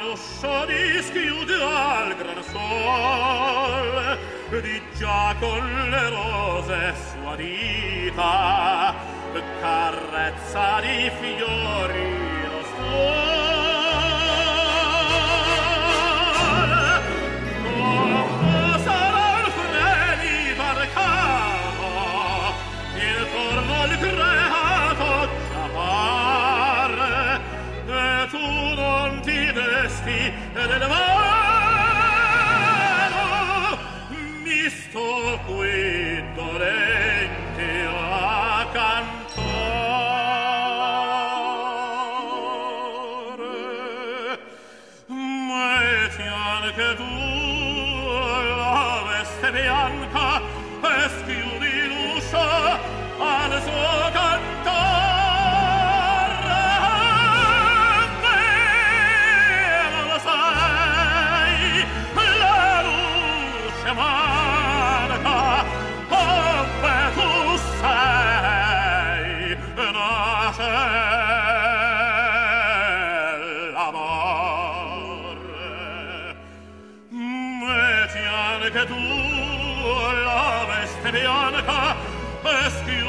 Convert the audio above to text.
l'uscio dischiude al gran sol, di già con le rose sua dita carezza di fiori lo suol. Come sarà il fremito arcato, il corno il creato già pare, e tu non ti desti del vano, mi sto qui dolente a cantare. Metti anche tu la veste bianca e schiudi l'uscio al suo cantare. Vero lo sai, la luce manca, ove tu sei, nasce l'amore. Metti anche tu la veste bianca e schiudi